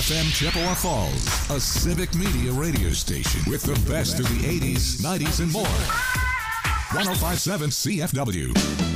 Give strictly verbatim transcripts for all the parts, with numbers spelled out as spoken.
F M Chippewa Falls, a civic media radio station with the best of the eighties, nineties, and more. one oh five point seven C F W.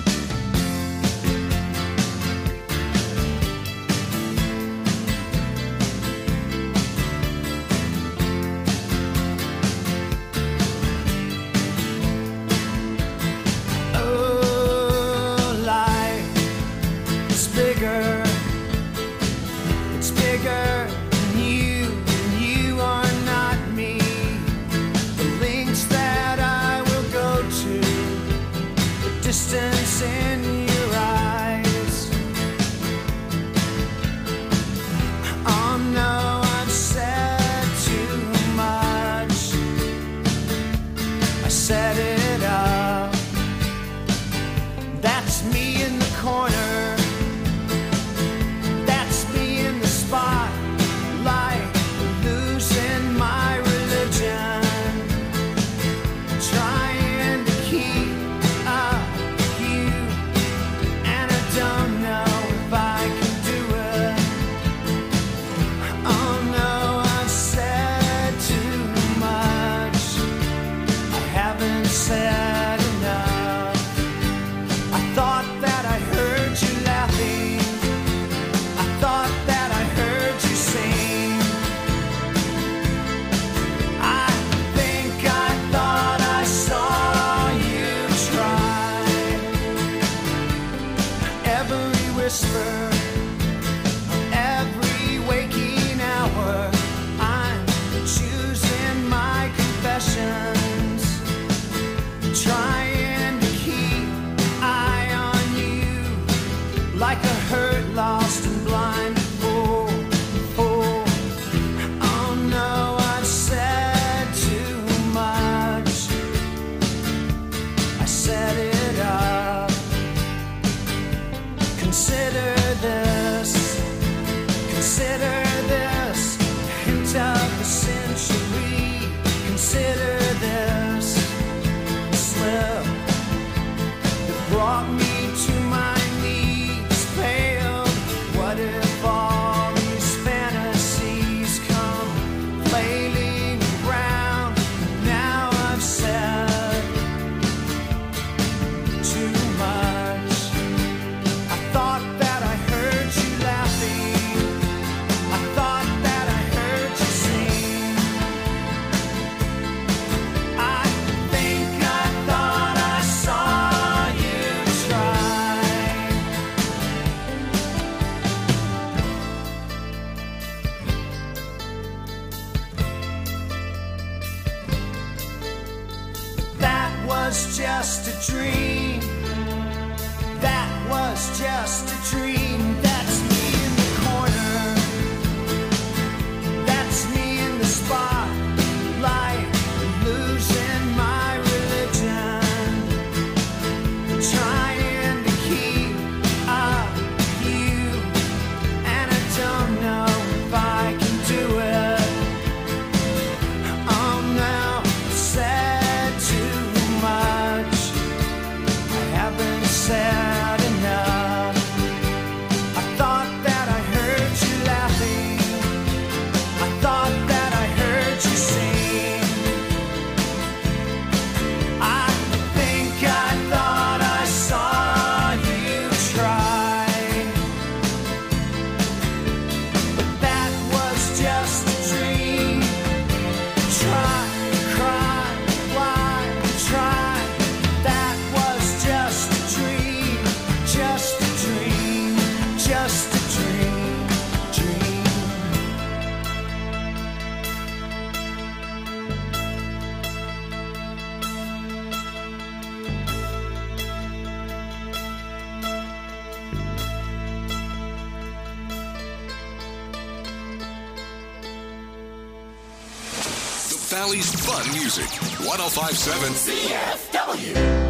Valley's fun music. one oh five point seven C F W.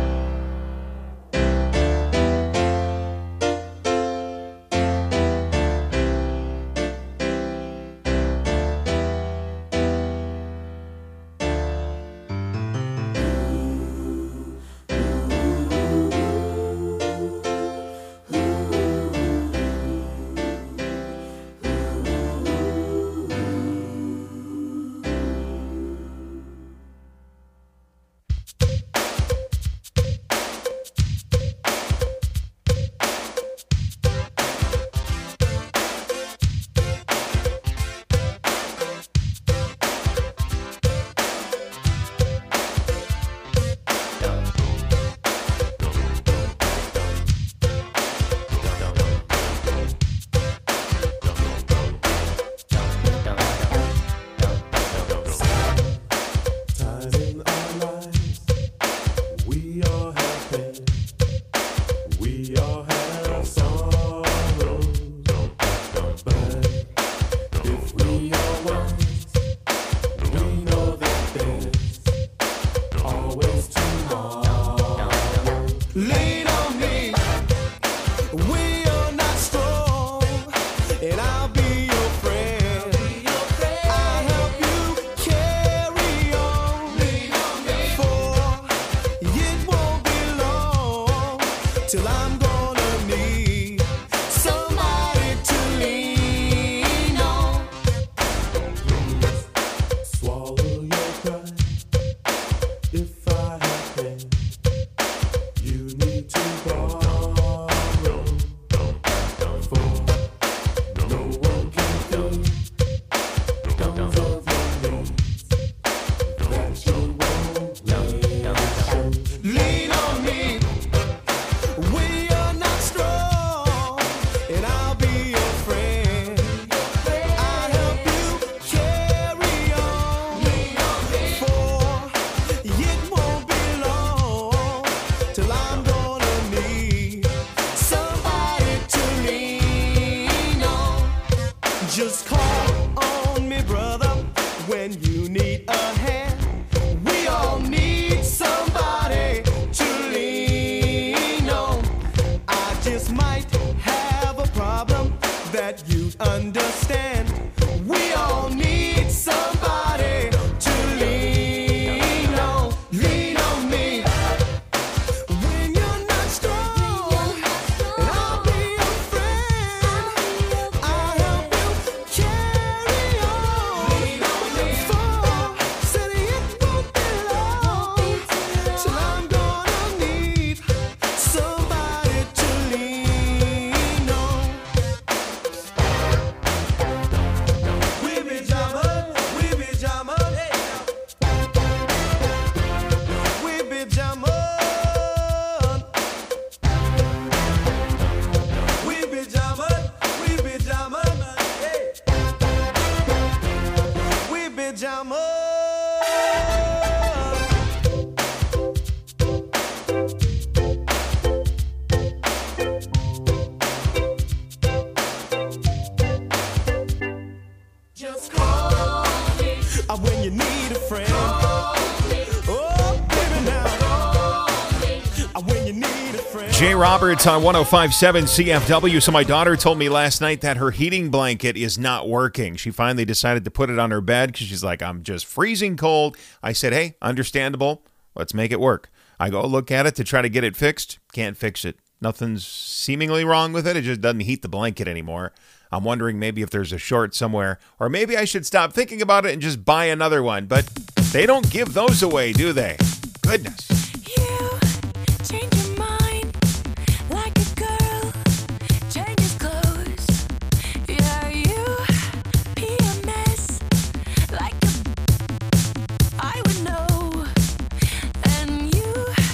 Jay Roberts on one oh five point seven C F W. So my daughter told me last night that her heating blanket is not working. She finally decided to put it on her bed because she's like, I'm just freezing cold. I said, hey, understandable. Let's make it work. I go look at it to try to get it fixed. Can't fix it. Nothing's seemingly wrong with it. It just doesn't heat the blanket anymore. I'm wondering maybe if there's a short somewhere, or maybe I should stop thinking about it and just buy another one. But they don't give those away, do they? Goodness. You change your mind like a girl changes clothes. Yeah, you pee a mess like a I would know. And you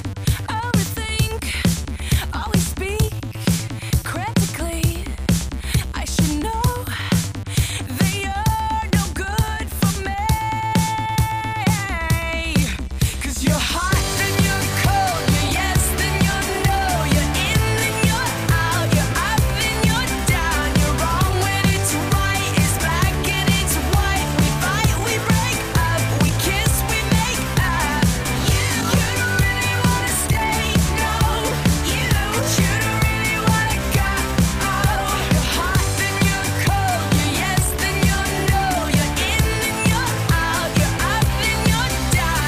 overthink, always speak critically. I should know that you're no good for me. 'Cause you're hot, then you're cold, you're yes, then you're no, you're in, then you're out, you're up, then you're down, you're wrong when it's right, it's black and it's white, we fight, we break up, we kiss, we make up. You, you don't really wanna stay, no, you, you don't really wanna go. You're hot, then you're cold, you're yes, then you're no, you're in, then you're out, you're up, then you're down.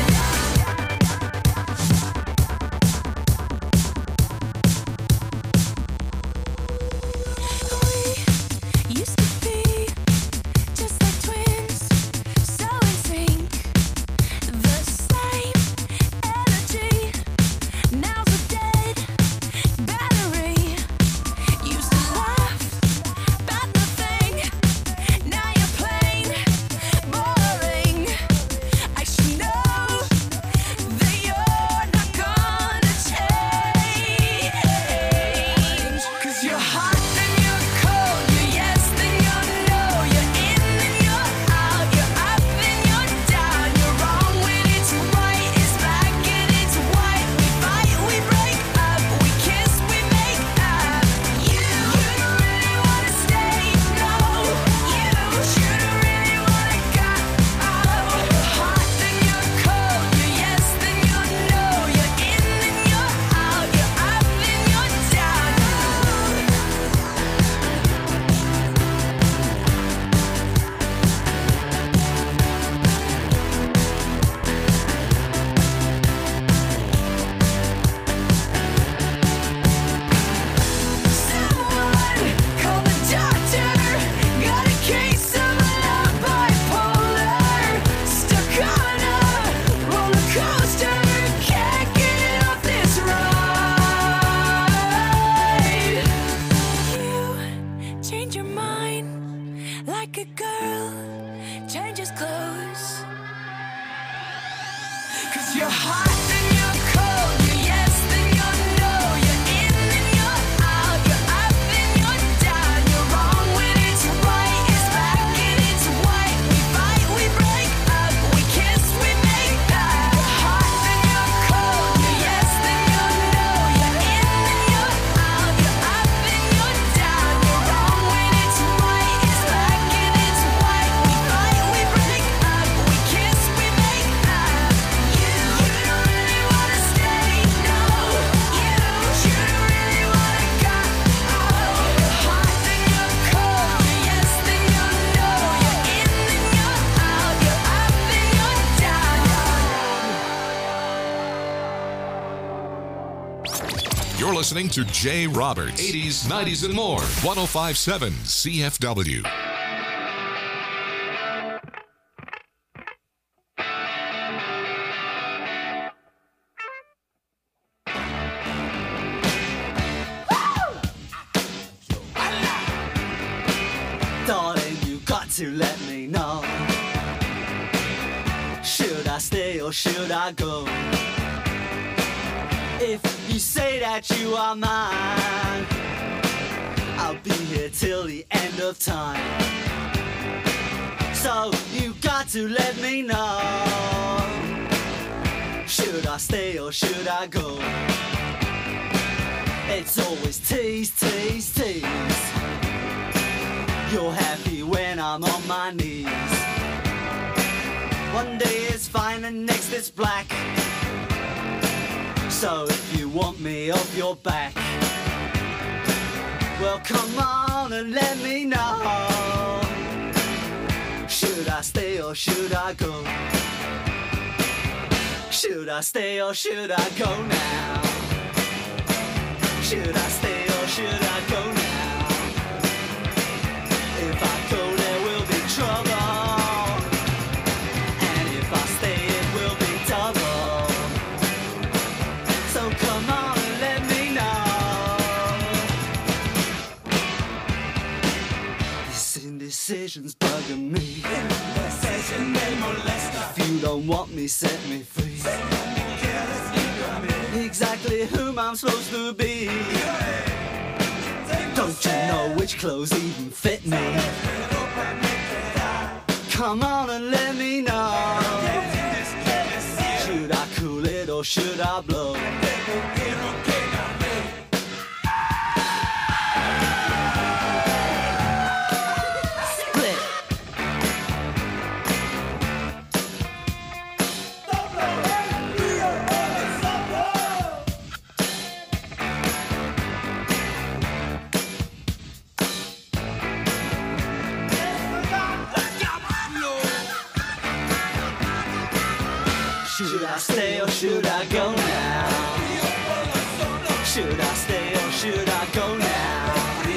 We used to be just like twins, so in sync, the same energy. Now's a dead battery. Used to laugh about nothing. Now you're plain boring. I should know that you're not gonna change. 'Cause you're hot, then you're cold, you're yes, then you're no, you're in, then you're out, you're up, then you're down, you're wrong when it's right, it's black and it's white, we fight, we break up, we kiss, we make up. You, you don't really wanna stay, no, you, you don't really wanna go. You're hot, then you're cold, you're yes, then you're no, you're in, then you're out, you're up, then you're down. Someone call the doctor. Got a case of love bipolar. Stuck on a roller coaster. Can't get off this ride. You change your mind like a girl changes clothes. 'Cause you're hot, then you're cold, you're yes, then you're no, you're in, then you're out, you're up, then you're down, you're wrong when it's right, it's black and it's white, we fight, we break up, we kiss, we make up. You're hot, then you're cold, you're yes, then you're no, you're in, then you're out, you're up, then you're down, you're wrong when it's right, it's black and it's white, we fight, we break up, we kiss, we make up. You, you don't really wanna stay, no, you, you don't really wanna go. You're hot, then you're cold, you're yes, then you're no, you're in, then you're out, you're up, then you're down. You're listening to Jay Roberts, eighties, nineties, and more. one oh five point seven C F W. Darling, you got to let me know. Should I stay or should I go? If you say that you are mine, I'll be here till the end of time. So you got to let me know. Should I stay or should I go? It's always tease, tease, tease. You're happy when I'm on my knees. One day it's fine and next it's black. So if you want me off your back, Well, come on and let me know. Should I stay or should I go? Should I stay or should I go now? Should I stay or should I go now? If I go, there will be trouble. And if I stay, it will be double. So come on and let me know. This indecision's bugging me. Indecision may molest her. If you don't want me, set me free. Exactly whom I'm supposed to be. Don't you know which clothes even fit me? Come on and let me know. Should I cool it or should I blow? Split. Should I stay or should I go now? Should I stay or should I go now?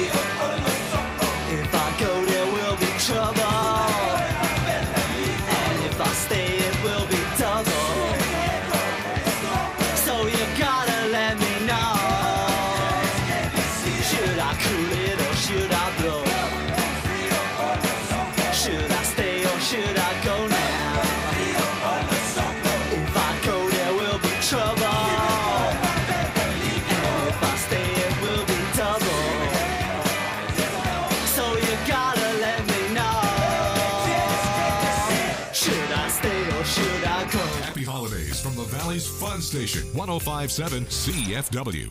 If I go, there will be trouble. And if I stay, it will be double. So you gotta let me know. Should I cool it or should I blow? Should I stay or should I go now? Trouble. And if I stay, it will be double. So you gotta let me know. Should I stay or should I go? Happy holidays from the Valley's Fun Station, one oh five point seven C F W.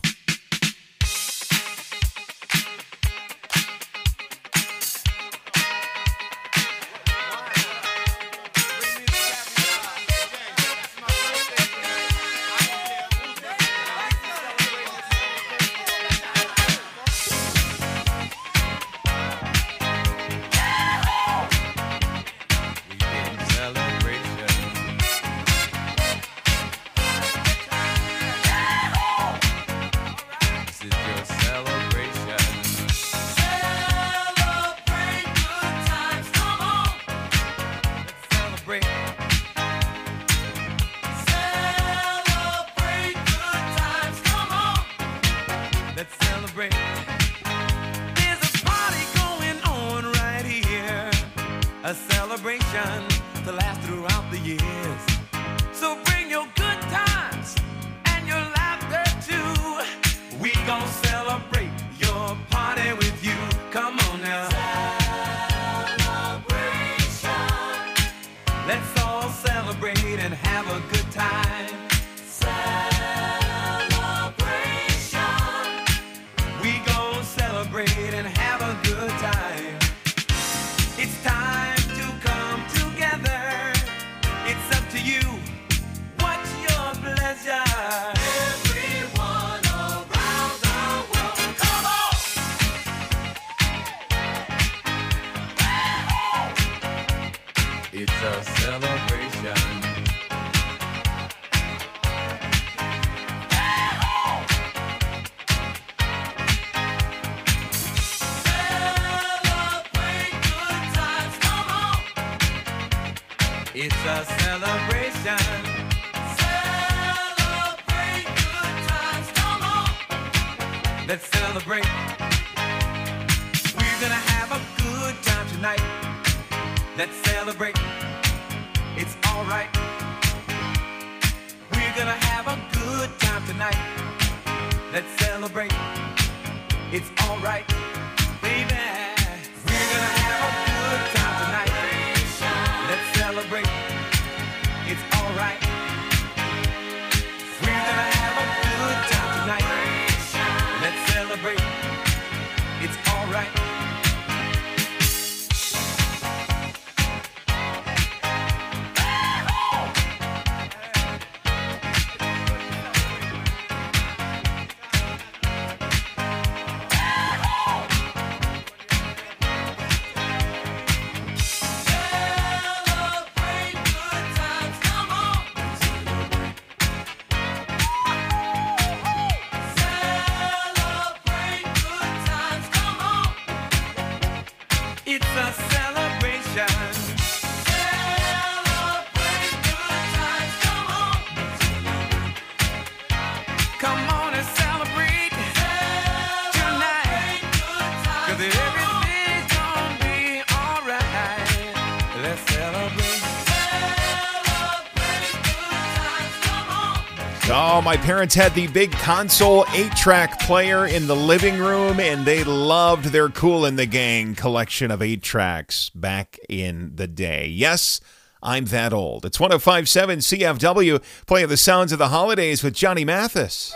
It's a celebration. Celebrate good times, come on. Let's celebrate. We're gonna have a good time tonight. Let's celebrate. It's alright. We're gonna have a good time tonight. Let's celebrate. It's alright, baby. We're gonna have a good time tonight. Let's celebrate. It's alright. We're gonna have a good time tonight. Let's celebrate. It's alright. Oh, my parents had the big console eight-track player in the living room, and they loved their Kool and the Gang collection of eight-tracks back in the day. Yes, I'm that old. It's one oh five point seven C F W, playing the sounds of the holidays with Johnny Mathis.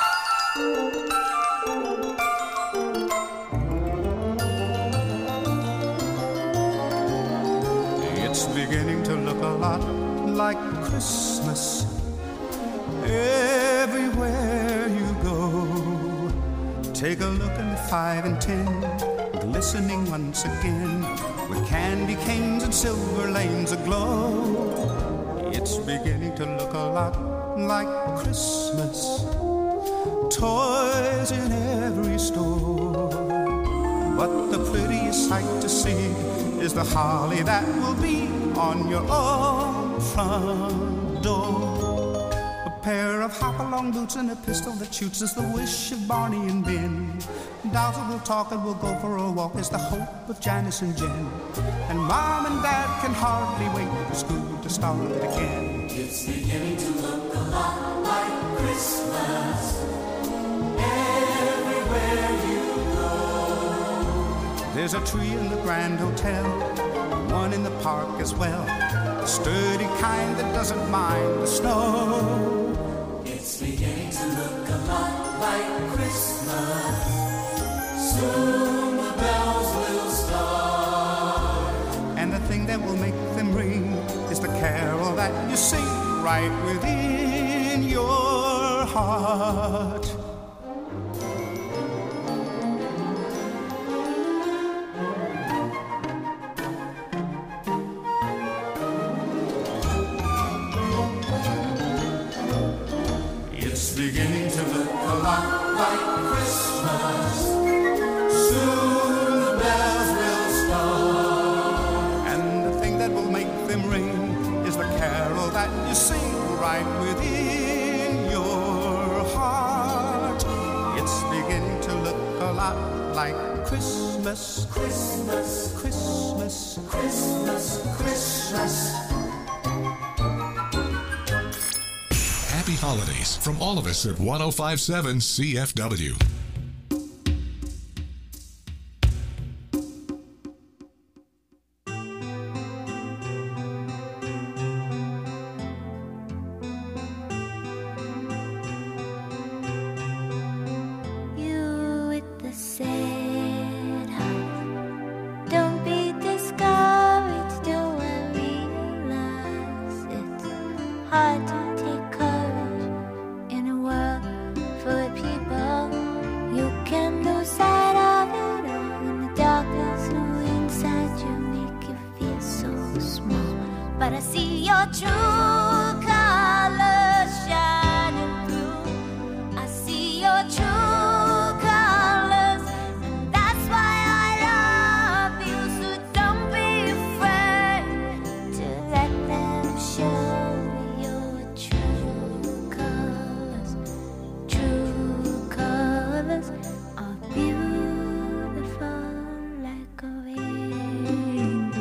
It's beginning to look a lot like Christmas everywhere you go. Take a look in the five and ten, glistening once again, with candy canes and silver lanes aglow. It's beginning to look a lot like Christmas, toys in every store. But the prettiest sight to see is the holly that will be on your own front door. A pair of hop-along boots and a pistol that shoots is the wish of Barney and Ben. Dolls that will talk and will go for a walk is the hope of Janice and Jen. And Mom and Dad can hardly wait for school to start again. It's beginning to look a lot like Christmas everywhere you go. There's a tree in the Grand Hotel, one in the park as well, the sturdy kind that doesn't mind the snow. It's beginning to look a lot like Christmas. Soon the bells will start. And the thing that will make them ring is the carol that you sing right within your heart. It's beginning to look a lot like Christmas. Soon the bells will start. And the thing that will make them ring is the carol that you sing right within your heart. It's beginning to look a lot like Christmas, Christmas, Christmas, Christmas, Christmas. Happy holidays from all of us at one oh five point seven C F W. You with the sad heart, don't be discouraged. Do I realize it's hard to take courage in a world full of people? You can lose sight of it all, and the darkness who inside you make you feel so small. But I see your true colors shining through. I see your true colors, and that's why I love you. So don't be afraid to let them show your true colors. True colors are beautiful like a rainbow.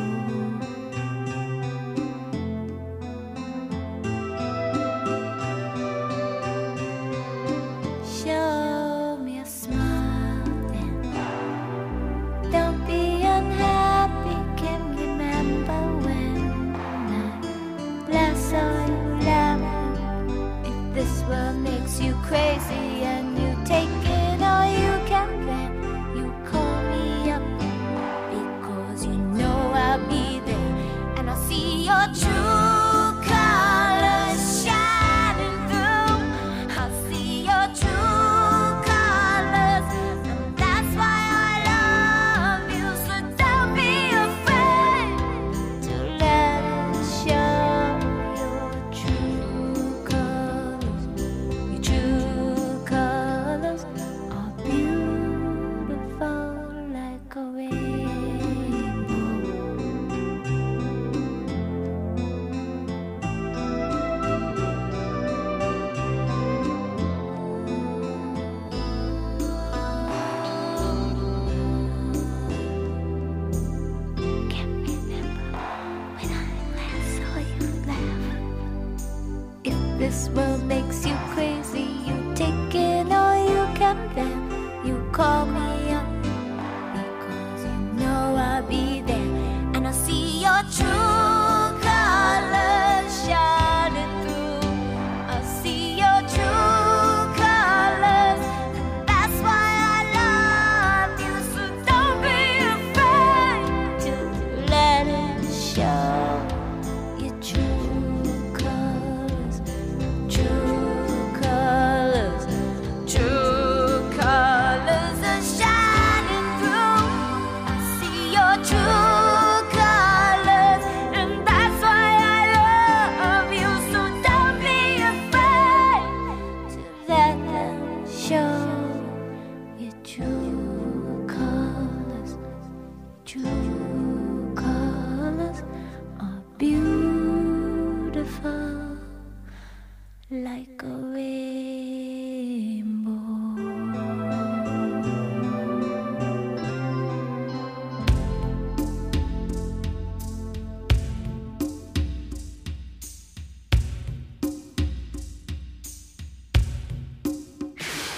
Show me a smile then. Don't be unhappy. Can remember when I last saw you laughing. If this world makes you crazy and you take it all you can bear, you call me up because you know I'll be there, and I'll see your true colors shining through. I'll see your true colors, and that's why I love you. So don't be afraid to let us show your true colors. Your true colors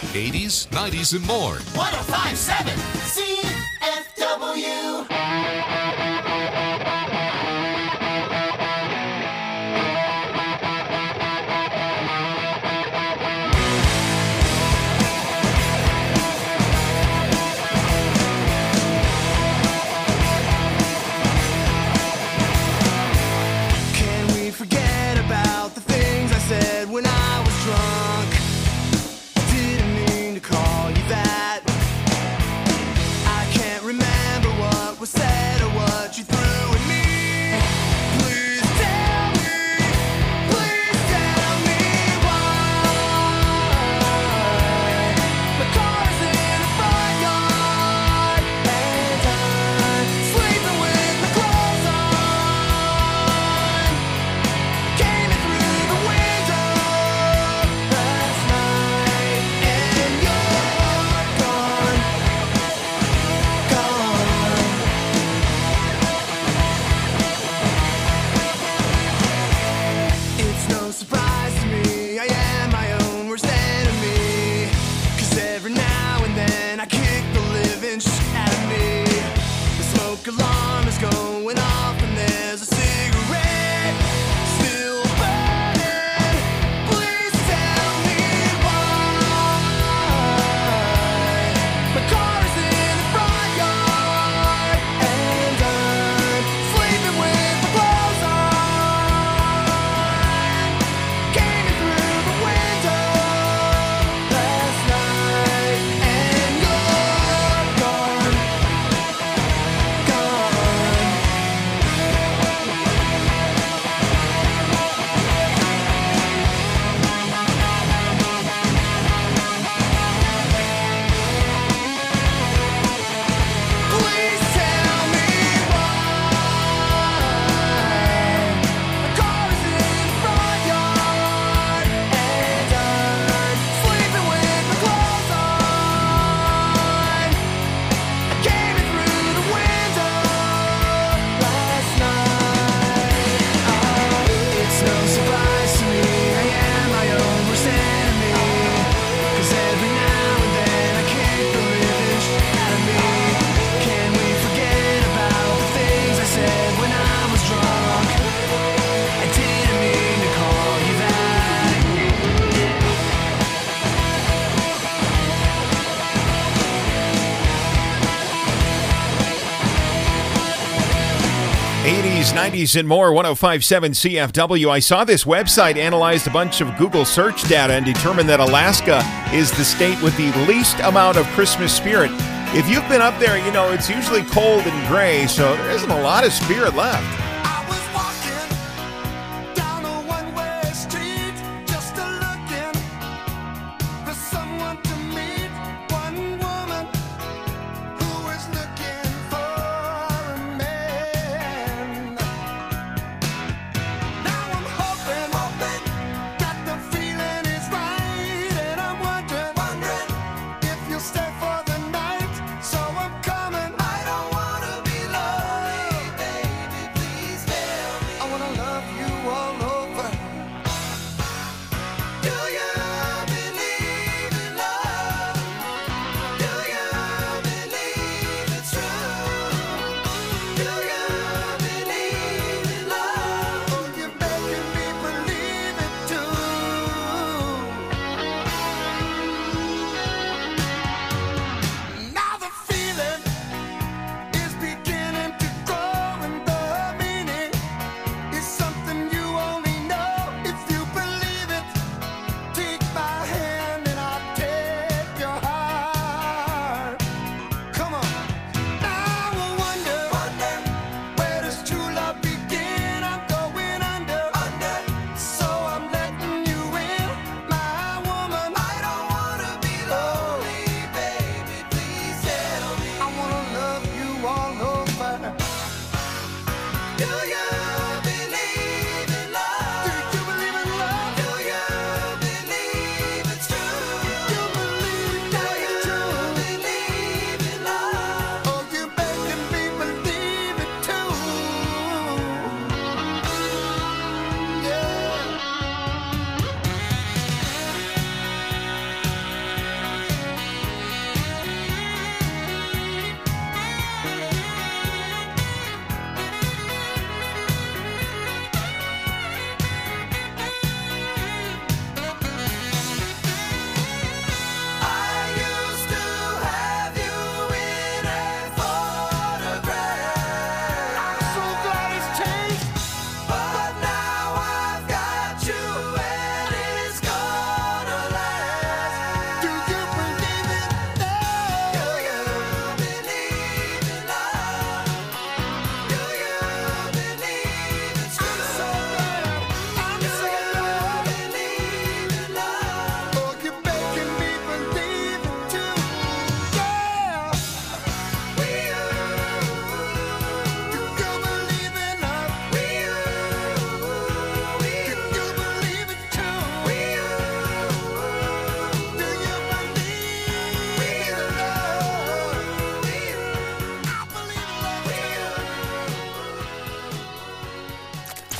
eighties, nineties, and more. one oh five point seven C F W. Can we forget about the things I said when I was drunk? I didn't mean to call you that. I can't remember what was said or what you threw at me. Please tell me, please tell me why. My car's in the front yard and I'm sleeping with my clothes on. Came in through the window last night and you're gone, gone. It's no surprise to me, I am my own worst enemy. 'Cause every now and then I kick the living shit out of me. The smoke alarm is going off and there's a cigarette still burning. Please tell me why. My car is in the front yard and I'm sleeping with my clothes on. Came in through the window last night and you're gone, gone. Please tell me why. My car is in the front yard and I'm sleeping with my clothes on. I came in through the window last night. Oh, it's no surprise to me, I am my own worst enemy. 'Cause every now and then I kick the living shit out of me. Can we forget about the things I said when I was drunk? I didn't mean to call you that. eighties, nineties, and more. one oh five point seven C F W. I saw this website analyzed a bunch of Google search data and determined that Alaska is the state with the least amount of Christmas spirit. If you've been up there, you know it's usually cold and gray, so there isn't a lot of spirit left. I was walking down a one-way street, just a looking for someone to meet. One woman who was looking for a man. Now I'm hoping, hoping that the feeling is right, and I'm wondering, wondering if you'll stay for the night. So I'm coming. I don't wanna be lonely, baby, please.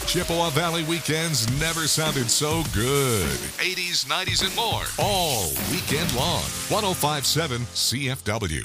Chippewa Valley weekends never sounded so good. eighties, nineties, and more. All weekend long. one oh five point seven C F W.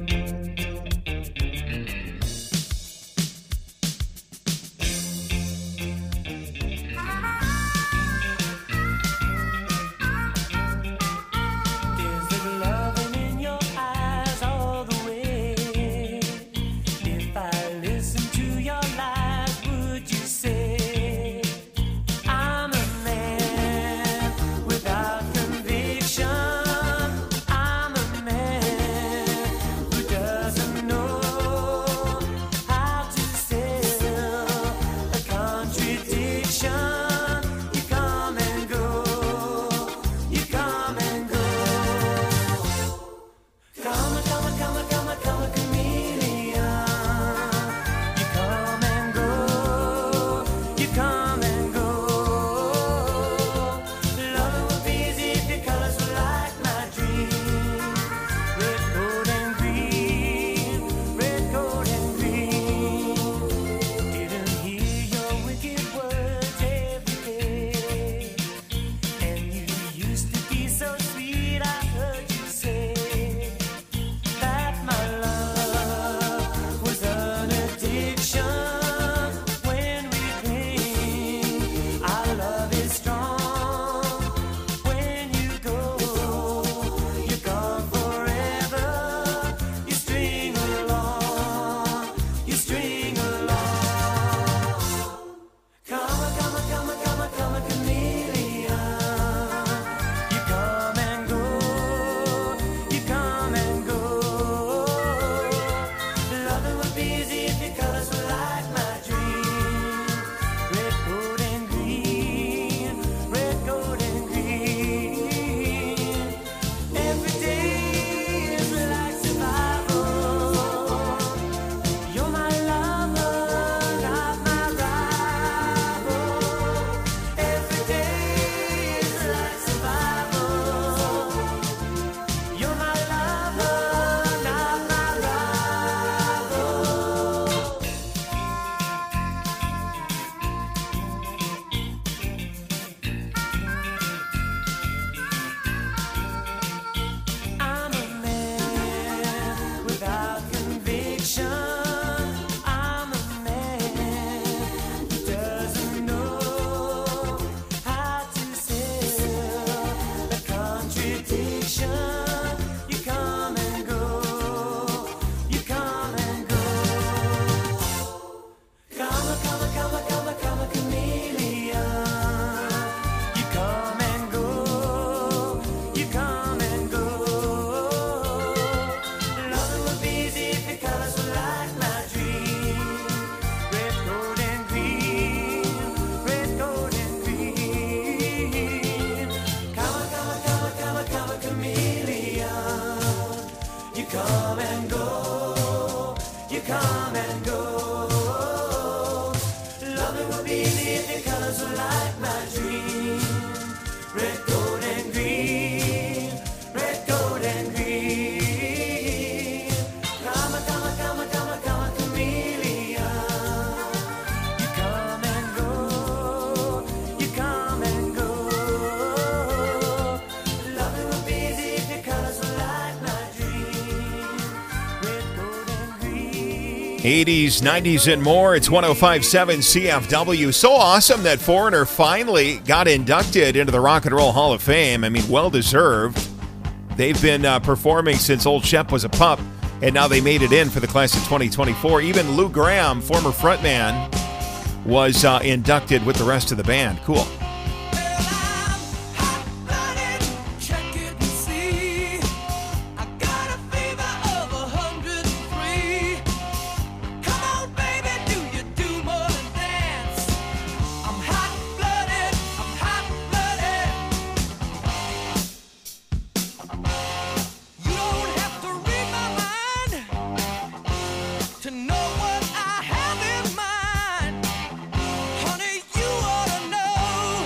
Is there loving in your eyes all the way? If I listen to your lies, would you say I'm a man without conviction? I'm a man who doesn't know how to sell a contradiction. You come and go, you come and go. Come a, come a, come a, come a, come a chameleon. You come and go, you come and go. Loving would be easy if your colors were like my dream. Red, gold, and green. Red, gold, and green. Didn't hear your wicked words every day. And you used to be so sweet, I heard you say that my love was an addiction. When we cling, our love is strong. When you go, you're gone forever. You string along, you string along. Come a, come a, come a, come a, come a chameleon. You come and go, you come and go. Loving would be easy if your colors were like my dream. Red, gold, and green. Red, gold, and green. Every day is like survival. You're my lover, not my rival. Every day is like survival. You're my lover, not my rival. I'm a man without conviction. I'm a man who doesn't know how to sell a contradiction. You come and go, you come and go. Come a, come a, come a, come a, come a chameleon. You come and go, you come and go. Loving would be easy if your colors were like my dream. Red, gold, and green. Red, gold, and green. Come a, come a, come a, come a, come a chameleon. You come and go, you come and go. Loving would be easy if your colors were like my dream. Red, gold, and green. Red, gold, and green. Come a, come a, come a, come a, come a chameleon. You come and go, you come and go. Loving would be easy if your colors were like my dream. Red, gold, and green. eighties, nineties, and more. It's one oh five point seven C F W. So awesome that Foreigner finally got inducted into the Rock and Roll Hall of Fame. I mean, well deserved. They've been uh, performing since Old Shep was a pup, and now they made it in for the class of twenty twenty-four. Even Lou Graham, former frontman, was uh, inducted with the rest of the band. Cool. Check it and see. I got a fever of a hundred and three. Come on, baby, do you do more than dance? I'm hot blooded, I'm hot blooded. You don't have to read my mind to know what I have in mind. Honey, you ought to know.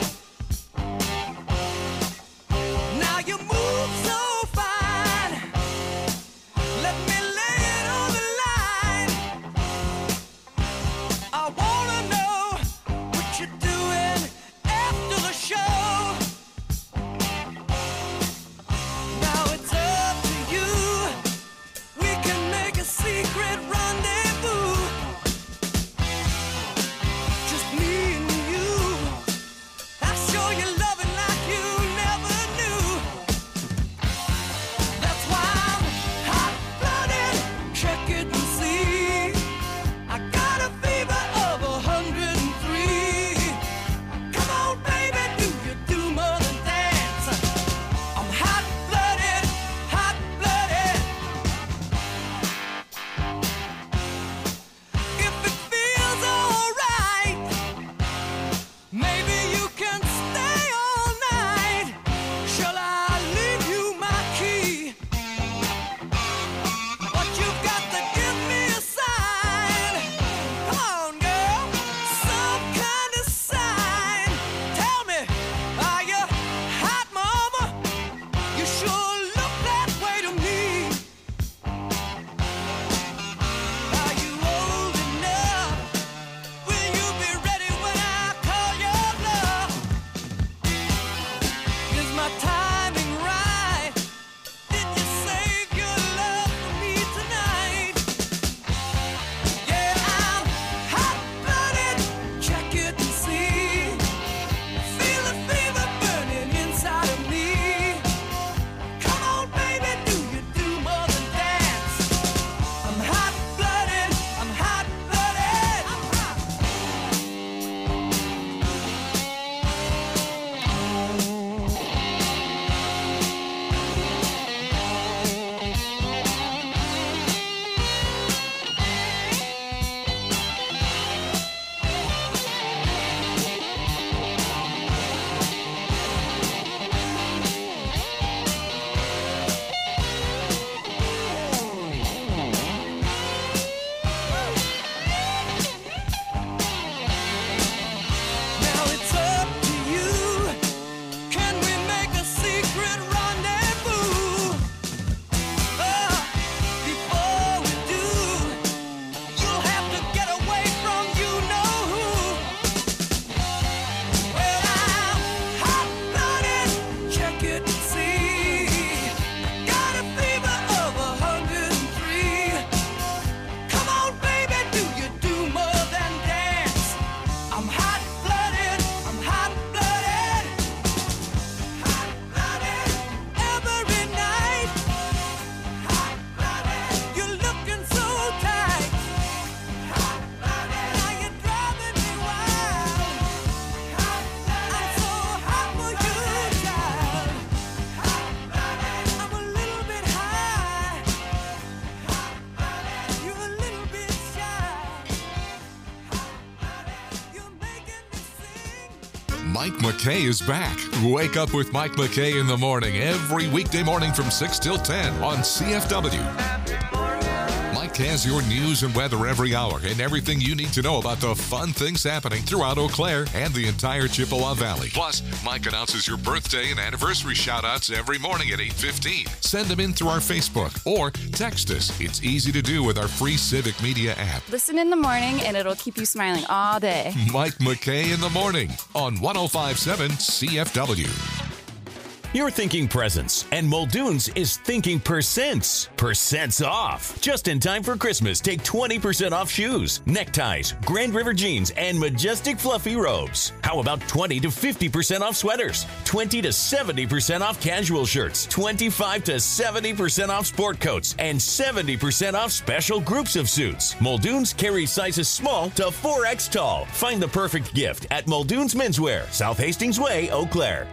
Mike McKay is back. Wake up with Mike McKay in the morning every weekday morning from six till ten on C F W. Mike has your news and weather every hour and everything you need to know about the fun things happening throughout Eau Claire and the entire Chippewa Valley. Plus, Mike announces your birthday and anniversary shout-outs every morning at eight fifteen. Send them in through our Facebook or text us. It's easy to do with our free Civic Media app. Listen in the morning and it'll keep you smiling all day. Mike McKay in the morning on one oh five point seven C F W. You're thinking presents, and Muldoon's is thinking percents. Percents off. Just in time for Christmas, take twenty percent off shoes, neckties, Grand River jeans, and Majestic fluffy robes. How about twenty to fifty percent off sweaters, twenty to seventy percent off casual shirts, twenty-five to seventy percent off sport coats, and seventy percent off special groups of suits. Muldoon's carries sizes small to four X tall. Find the perfect gift at Muldoon's Menswear, South Hastings Way, Eau Claire.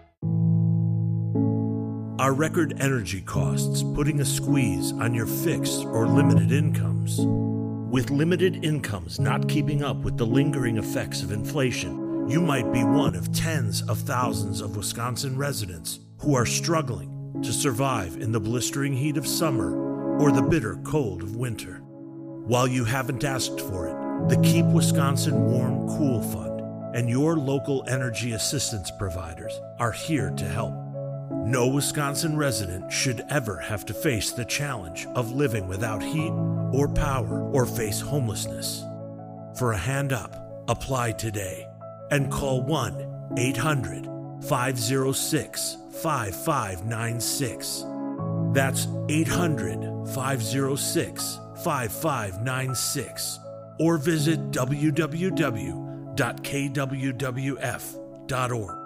Are record energy costs putting a squeeze on your fixed or limited incomes? With limited incomes not keeping up with the lingering effects of inflation, you might be one of tens of thousands of Wisconsin residents who are struggling to survive in the blistering heat of summer or the bitter cold of winter. While you haven't asked for it, the Keep Wisconsin Warm Cool Fund and your local energy assistance providers are here to help. No Wisconsin resident should ever have to face the challenge of living without heat or power or face homelessness. For a hand up, apply today and call one eight hundred five oh six five five nine six. That's eight hundred five oh six five five nine six or visit w w w dot k w w f dot org.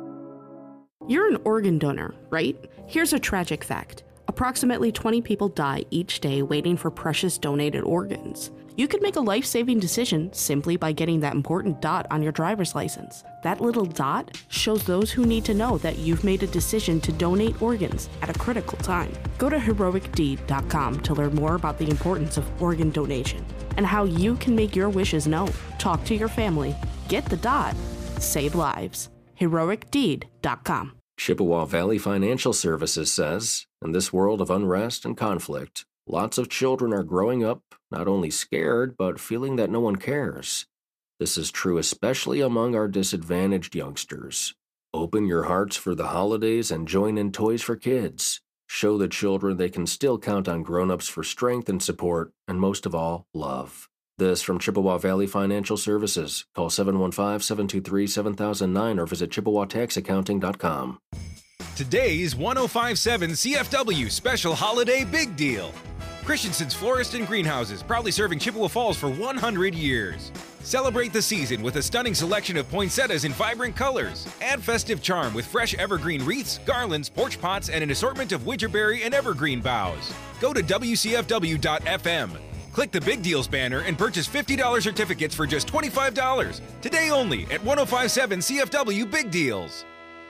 You're an organ donor, right? Here's a tragic fact. Approximately twenty people die each day waiting for precious donated organs. You could make a life-saving decision simply by getting that important dot on your driver's license. That little dot shows those who need to know that you've made a decision to donate organs at a critical time. Go to heroic deed dot com to learn more about the importance of organ donation and how you can make your wishes known. Talk to your family, get the dot, save lives. heroic deed dot com. Chippewa Valley Financial Services says, in this world of unrest and conflict, lots of children are growing up not only scared, but feeling that no one cares. This is true especially among our disadvantaged youngsters. Open your hearts for the holidays and join in Toys for Kids. Show the children they can still count on grown-ups for strength and support, and most of all, love. This from Chippewa Valley Financial Services. Call seven one five, seven two three, seven thousand nine or visit chippewa tax accounting dot com. Today's one oh five point seven C F W Special Holiday Big Deal. Christensen's Florist and Greenhouses, proudly serving Chippewa Falls for one hundred years. Celebrate the season with a stunning selection of poinsettias in vibrant colors. Add festive charm with fresh evergreen wreaths, garlands, porch pots, and an assortment of winterberry and evergreen boughs. Go to w c f w dot f m. Click the Big Deals banner and purchase fifty dollars certificates for just twenty-five dollars. Today only at one oh five point seven C F W Big Deals.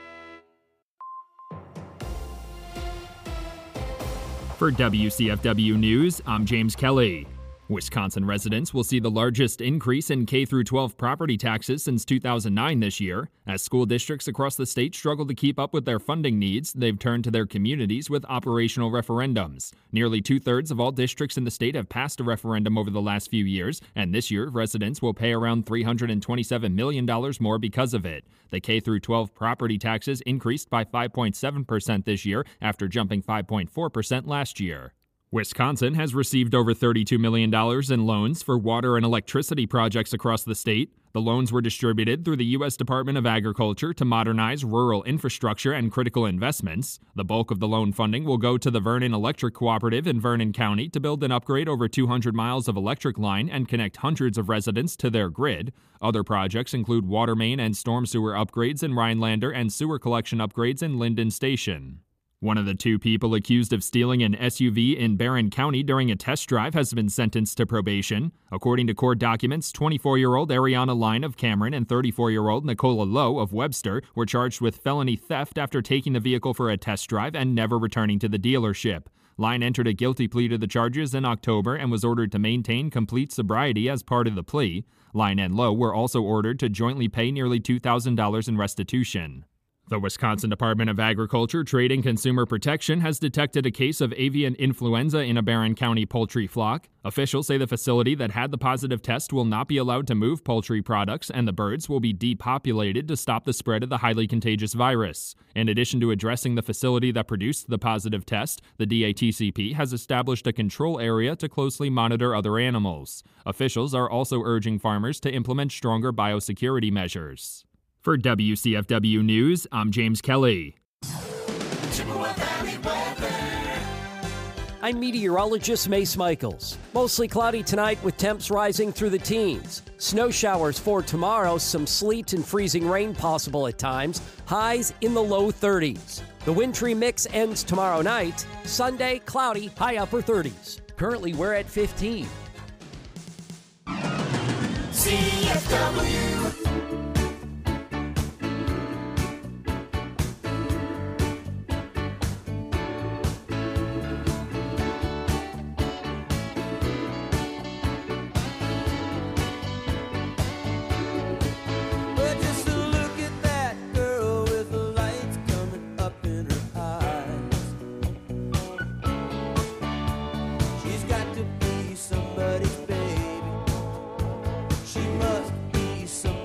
For W C F W News, I'm James Kelly. Wisconsin residents will see the largest increase in K through twelve property taxes since two thousand nine this year. As school districts across the state struggle to keep up with their funding needs, they've turned to their communities with operational referendums. Nearly two-thirds of all districts in the state have passed a referendum over the last few years, and this year residents will pay around three hundred twenty-seven million dollars more because of it. The K through twelve property taxes increased by five point seven percent this year after jumping five point four percent last year. Wisconsin has received over thirty-two million dollars in loans for water and electricity projects across the state. The loans were distributed through the U S Department of Agriculture to modernize rural infrastructure and critical investments. The bulk of the loan funding will go to the Vernon Electric Cooperative in Vernon County to build and upgrade over two hundred miles of electric line and connect hundreds of residents to their grid. Other projects include water main and storm sewer upgrades in Rhinelander and sewer collection upgrades in Linden Station. One of the two people accused of stealing an S U V in Barron County during a test drive has been sentenced to probation. According to court documents, twenty-four-year-old Ariana Line of Cameron and thirty-four-year-old Nicola Lowe of Webster were charged with felony theft after taking the vehicle for a test drive and never returning to the dealership. Line entered a guilty plea to the charges in October and was ordered to maintain complete sobriety as part of the plea. Line and Lowe were also ordered to jointly pay nearly two thousand dollars in restitution. The Wisconsin Department of Agriculture, Trade, and Consumer Protection has detected a case of avian influenza in a Barron County poultry flock. Officials say the facility that had the positive test will not be allowed to move poultry products, and the birds will be depopulated to stop the spread of the highly contagious virus. In addition to addressing the facility that produced the positive test, the D A T C P has established a control area to closely monitor other animals. Officials are also urging farmers to implement stronger biosecurity measures. For W C F W News, I'm James Kelly. I'm meteorologist Mace Michaels. Mostly cloudy tonight with temps rising through the teens. Snow showers for tomorrow, some sleet and freezing rain possible at times. Highs in the low thirties. The wintry mix ends tomorrow night. Sunday, cloudy, high upper thirties. Currently, we're at fifteen. C F W. Well, just a look at that girl with the lights coming up in her eyes. She's got to be somebody's baby. She must be somebody's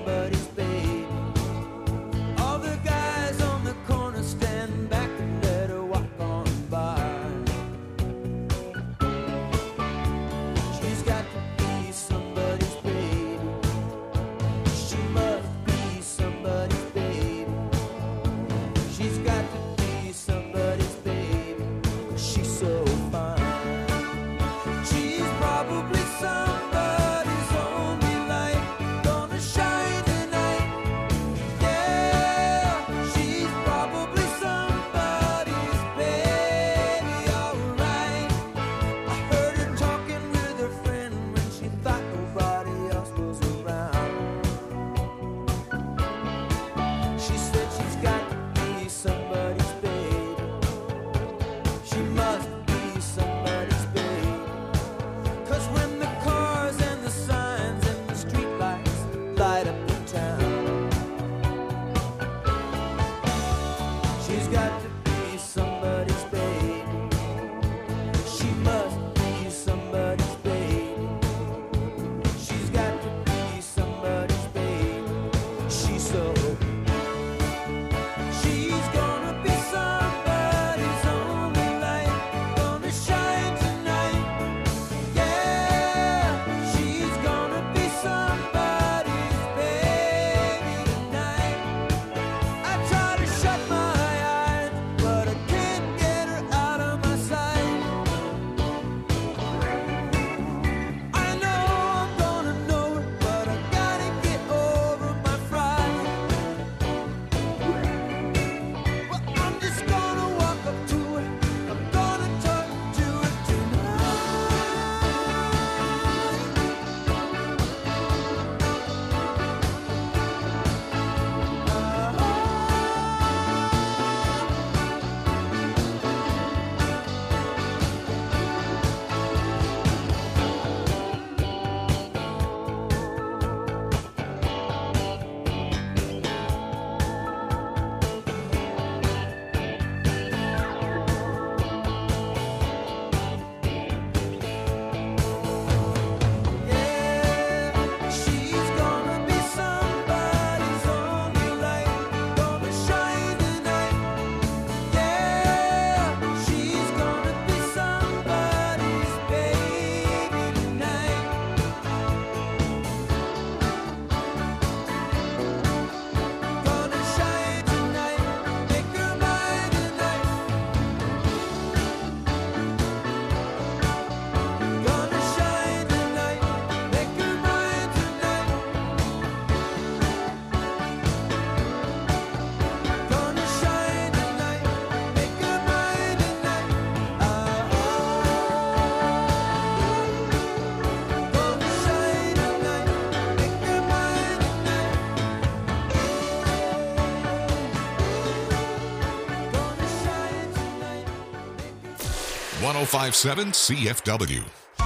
one oh five point seven C F W.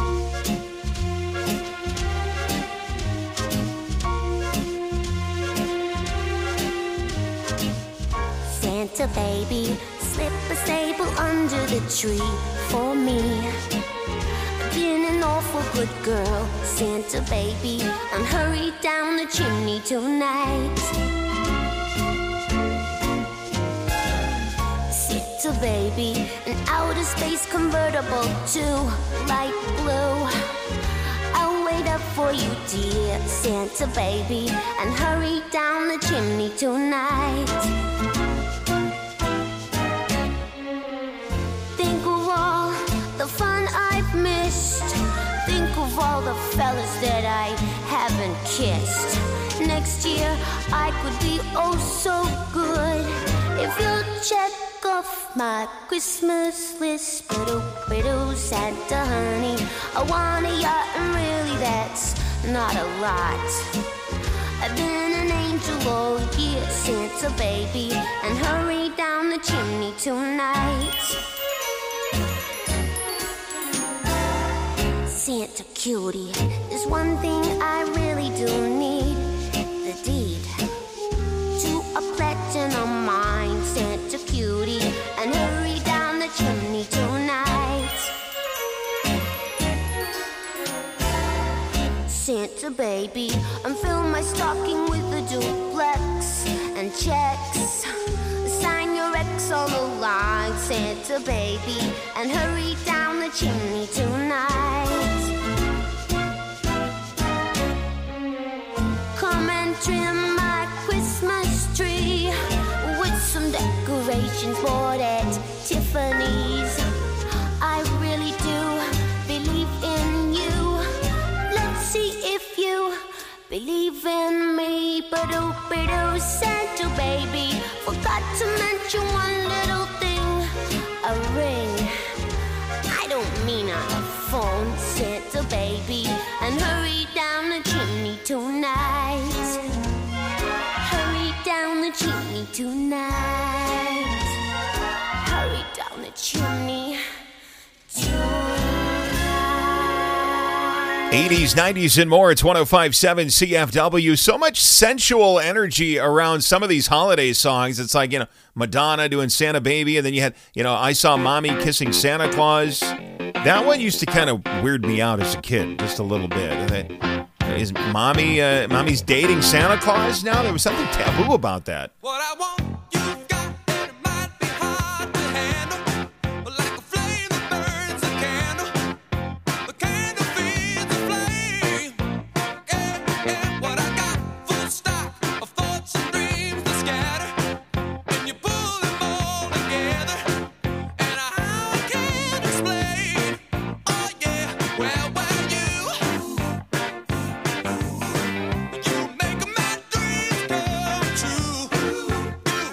Santa baby, slip a sable under the tree for me. Been an awful good girl, Santa baby, and hurry down the chimney tonight. Santa baby, an outer space convertible to light blue. I'll wait up for you, dear Santa baby, and hurry down the chimney tonight. Think of all the fun I've missed. Think of all the fellas that I haven't kissed. Next year I could be oh so good if you'll check off my Christmas list. Biddle, biddle, Santa honey, I want a yacht, and really that's not a lot. I've been an angel all year, Santa baby, and hurry down the chimney tonight. Santa cutie, there's one thing I really do need, the deed to a platinum mine, Santa cutie, and hurry down the chimney tonight. Santa baby, and fill my stocking with a duplex and checks. Sign your ex on the line, Santa baby, and hurry down the chimney tonight. Come and trim my Christmas tree with some decorations bought at Tiffany's. I really do believe in you. Let's see if you believe in me. Ba-doo, ba-doo, Santa baby, forgot to mention one little thing, a ring. I don't mean a phone, Santa baby, and hurry down the chimney tonight. Hurry down the chimney tonight. Hurry down the chimney eighties, nineties, and more. It's one oh five point seven C F W. So much sensual energy around some of these holiday songs. It's like, you know, Madonna doing Santa Baby, and then you had, you know, I Saw Mommy Kissing Santa Claus. That one used to kind of weird me out as a kid, just a little bit. And then, is mommy, uh, mommy's dating Santa Claus now? There was something taboo about that. What I want, you've got, and it might be hard to handle, but like a flame that burns a candle, the candle feeds the flame. Yeah, yeah, what I got, full stock of thoughts and dreams that scatter, and you pull them all together, and I can't explain. Oh yeah, well, well, you, you make my dreams come true.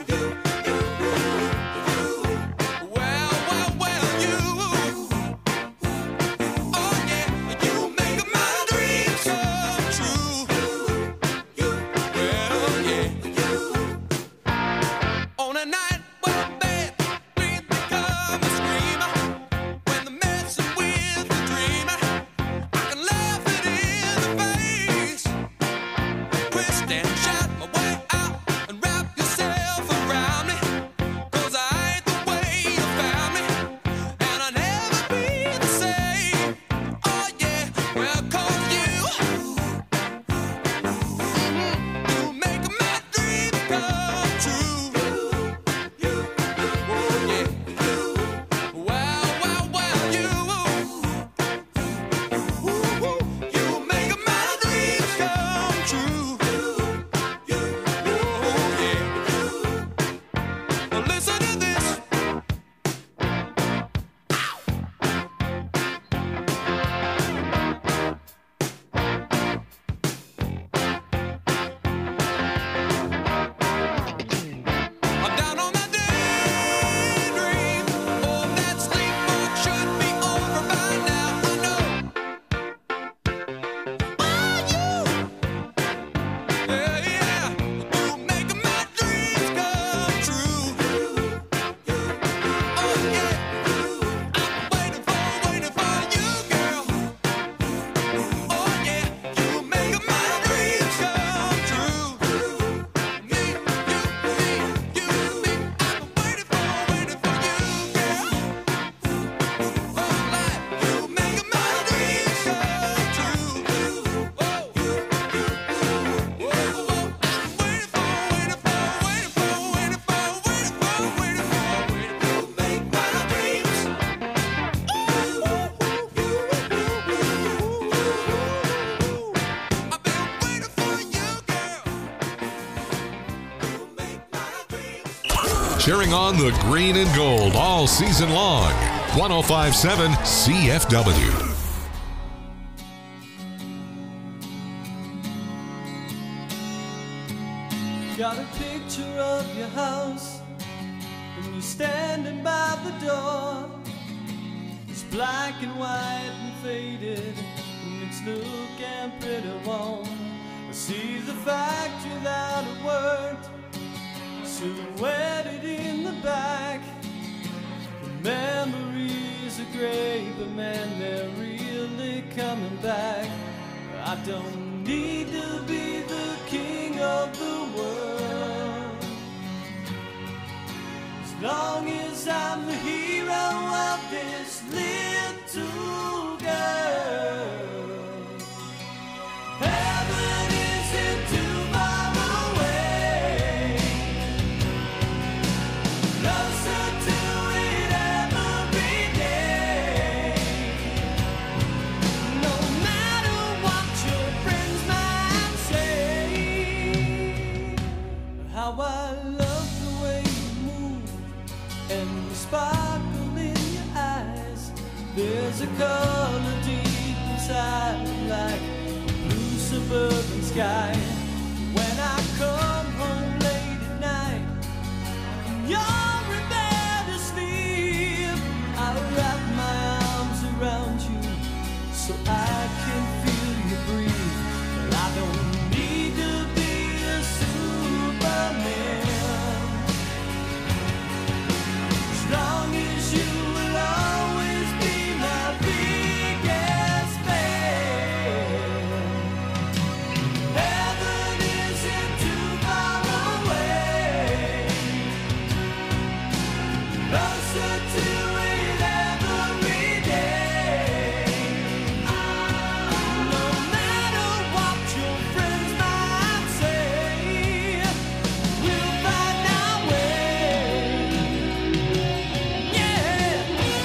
cheering on the green and gold all season long. one oh five point seven C F W. Got a picture of your house, and you're standing by the door. It's black and white and faded, and it's looking pretty warm. I see the factory that it worked, silhouetted in the back. The memories are great, but man, they're really coming back. I don't need to be the king of the world, as long as I'm the hero of this little girl. Heaven isn't too far away, closer to it every day. No matter what your friends might say, how I love the way you move and the sparkle in your eyes. There's a color deep inside, like a blue suburban sky. When I come home late at night and you're in bed asleep, I wrap my arms around you so I can feel you breathe. But I don't need to be a Superman, as long as you will always be my biggest fan. Heaven isn't too far away, closer to it every day. No matter what your friends might say, we'll find our way. Yeah.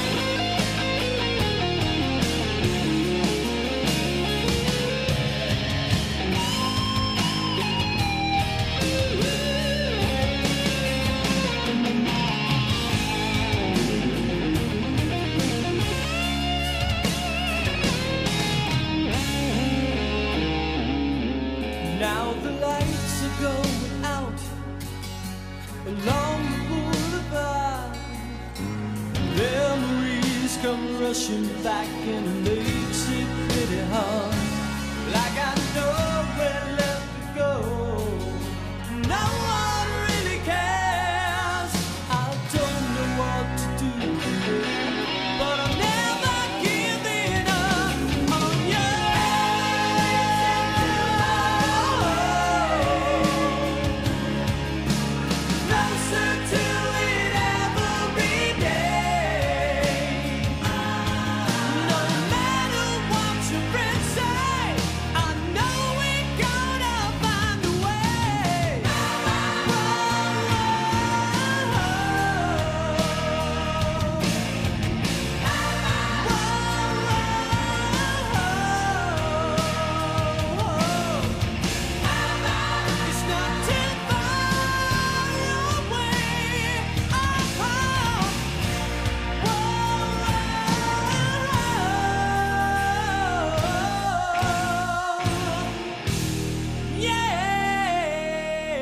Now the lights are going out along the boulevard. Memories come rushing back and it makes it pretty hard. Like